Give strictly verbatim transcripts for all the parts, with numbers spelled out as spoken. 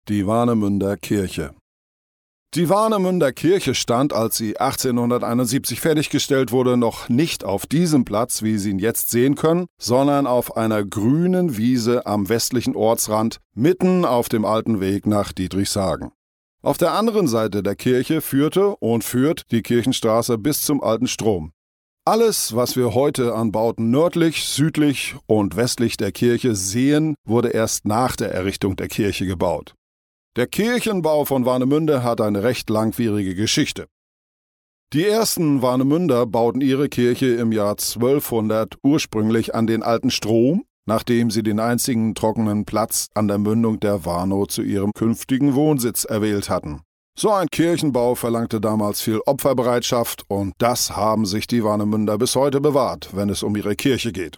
Die Warnemünder Kirche. Die Warnemünder Kirche stand, als sie achtzehnhunderteinundsiebzig fertiggestellt wurde, noch nicht auf diesem Platz, wie Sie ihn jetzt sehen können, sondern auf einer grünen Wiese am westlichen Ortsrand, mitten auf dem alten Weg nach Dietrichshagen. Auf der anderen Seite der Kirche führte und führt die Kirchenstraße bis zum alten Strom. Alles, was wir heute an Bauten nördlich, südlich und westlich der Kirche sehen, wurde erst nach der Errichtung der Kirche gebaut. Der Kirchenbau von Warnemünde hat eine recht langwierige Geschichte. Die ersten Warnemünder bauten ihre Kirche im Jahr zwölfhundert ursprünglich an den alten Strom, nachdem sie den einzigen trockenen Platz an der Mündung der Warnow zu ihrem künftigen Wohnsitz erwählt hatten. So ein Kirchenbau verlangte damals viel Opferbereitschaft und das haben sich die Warnemünder bis heute bewahrt, wenn es um ihre Kirche geht.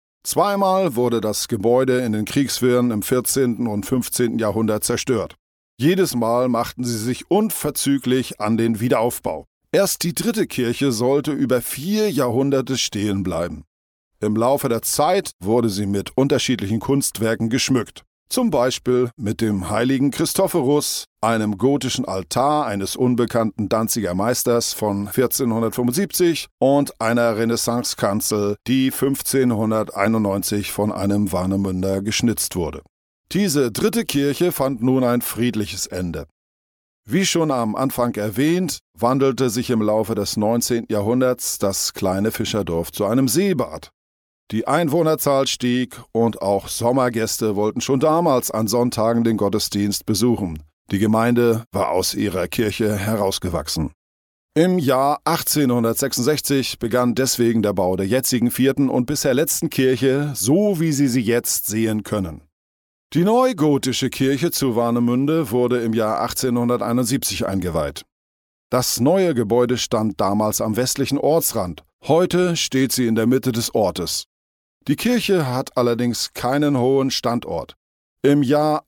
Zweimal wurde das Gebäude in den Kriegswirren im vierzehnten und fünfzehnten Jahrhundert zerstört. Jedes Mal machten sie sich unverzüglich an den Wiederaufbau. Erst die dritte Kirche sollte über vier Jahrhunderte stehen bleiben. Im Laufe der Zeit wurde sie mit unterschiedlichen Kunstwerken geschmückt. Zum Beispiel mit dem heiligen Christophorus, einem gotischen Altar eines unbekannten Danziger Meisters von vierzehnhundertfünfundsiebzig und einer Renaissancekanzel, die fünfzehnhunderteinundneunzig von einem Warnemünder geschnitzt wurde. Diese dritte Kirche fand nun ein friedliches Ende. Wie schon am Anfang erwähnt, wandelte sich im Laufe des neunzehnten Jahrhunderts das kleine Fischerdorf zu einem Seebad. Die Einwohnerzahl stieg und auch Sommergäste wollten schon damals an Sonntagen den Gottesdienst besuchen. Die Gemeinde war aus ihrer Kirche herausgewachsen. Im Jahr achtzehnhundertsechsundsechzig begann deswegen der Bau der jetzigen vierten und bisher letzten Kirche, so wie Sie sie jetzt sehen können. Die neugotische Kirche zu Warnemünde wurde im Jahr achtzehnhunderteinundsiebzig eingeweiht. Das neue Gebäude stand damals am westlichen Ortsrand. Heute steht sie in der Mitte des Ortes. Die Kirche hat allerdings keinen hohen Standort. Im Jahr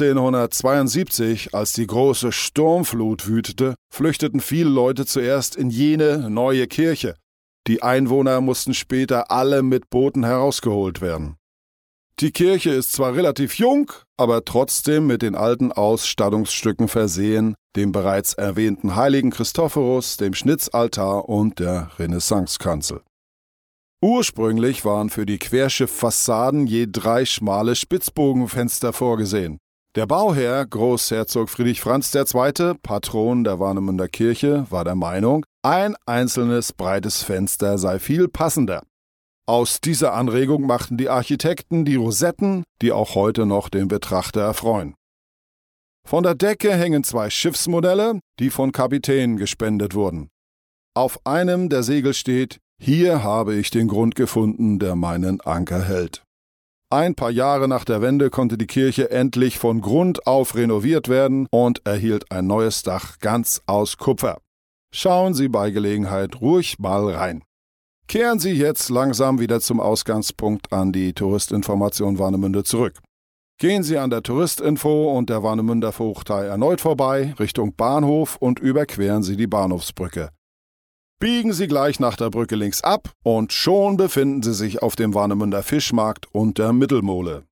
achtzehnhundertzweiundsiebzig, als die große Sturmflut wütete, flüchteten viele Leute zuerst in jene neue Kirche. Die Einwohner mussten später alle mit Booten herausgeholt werden. Die Kirche ist zwar relativ jung, aber trotzdem mit den alten Ausstattungsstücken versehen, dem bereits erwähnten heiligen Christophorus, dem Schnitzaltar und der Renaissancekanzel. Ursprünglich waren für die Querschifffassaden je drei schmale Spitzbogenfenster vorgesehen. Der Bauherr, Großherzog Friedrich Franz der Zweite., Patron der Warnemünder Kirche, war der Meinung, ein einzelnes breites Fenster sei viel passender. Aus dieser Anregung machten die Architekten die Rosetten, die auch heute noch den Betrachter erfreuen. Von der Decke hängen zwei Schiffsmodelle, die von Kapitänen gespendet wurden. Auf einem der Segel steht: Hier habe ich den Grund gefunden, der meinen Anker hält. Ein paar Jahre nach der Wende konnte die Kirche endlich von Grund auf renoviert werden und erhielt ein neues Dach ganz aus Kupfer. Schauen Sie bei Gelegenheit ruhig mal rein. Kehren Sie jetzt langsam wieder zum Ausgangspunkt an die Touristinformation Warnemünde zurück. Gehen Sie an der Touristinfo und der Warnemünder Vogtei erneut vorbei, Richtung Bahnhof, und überqueren Sie die Bahnhofsbrücke. Biegen Sie gleich nach der Brücke links ab und schon befinden Sie sich auf dem Warnemünder Fischmarkt und der Mittelmole.